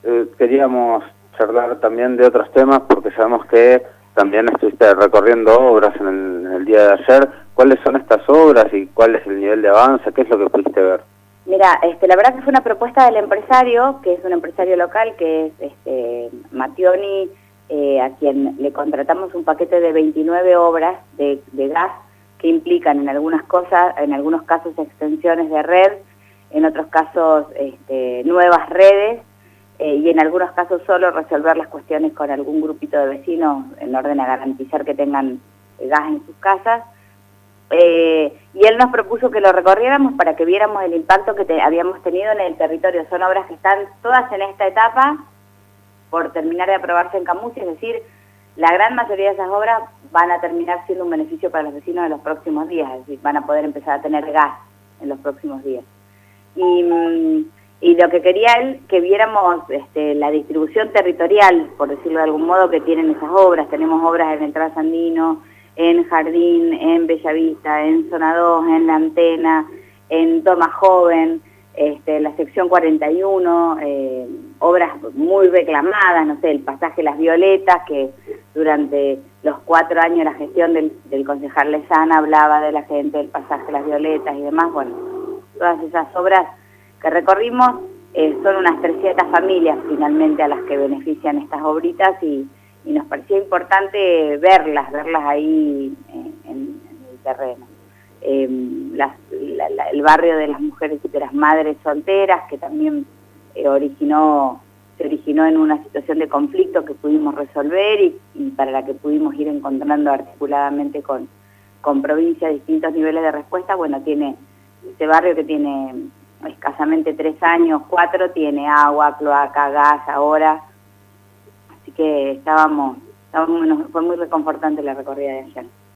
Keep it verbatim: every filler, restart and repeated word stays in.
eh, queríamos charlar también de otros temas porque sabemos que también estuviste recorriendo obras en el, en el día de ayer. ¿Cuáles son estas obras y cuál es el nivel de avance? ¿Qué es lo que pudiste ver? Mira, este, la verdad que fue una propuesta del empresario, que es un empresario local, que es este, Mattioni, eh, a quien le contratamos un paquete de veintinueve obras de, de gas que implican en algunas cosas, en algunos casos extensiones de red, en otros casos este, nuevas redes, eh, y en algunos casos solo resolver las cuestiones con algún grupito de vecinos en orden a garantizar que tengan gas en sus casas. Eh, y él nos propuso que lo recorriéramos para que viéramos el impacto que te, habíamos tenido en el territorio. Son obras que están todas en esta etapa por terminar de aprobarse en Camusi, es decir, la gran mayoría de esas obras van a terminar siendo un beneficio para los vecinos en los próximos días, es decir, van a poder empezar a tener gas en los próximos días. Y, y lo que quería él, que viéramos este, la distribución territorial, por decirlo de algún modo, que tienen esas obras. Tenemos obras en el Trasandino, en Jardín, en Bellavista, en Zona dos, en La Antena, en Toma Joven, este, la sección cuarenta y uno, eh, obras muy reclamadas, no sé, el pasaje Las Violetas, que durante los cuatro años de la gestión del, del concejal Lezana hablaba de la gente del pasaje Las Violetas y demás. Bueno, todas esas obras que recorrimos, eh, son unas trescientas familias finalmente a las que benefician estas obritas y y nos parecía importante verlas, verlas ahí en, en el terreno. Eh, las, la, la, el barrio de las mujeres y de las madres solteras, que también eh, originó, se originó en una situación de conflicto que pudimos resolver y, y para la que pudimos ir encontrando articuladamente con, con provincias distintos niveles de respuesta. Bueno, tiene este barrio que tiene escasamente tres años, cuatro, tiene agua, cloaca, gas ahora. Así que estábamos, estábamos, fue muy reconfortante la recorrida de ayer.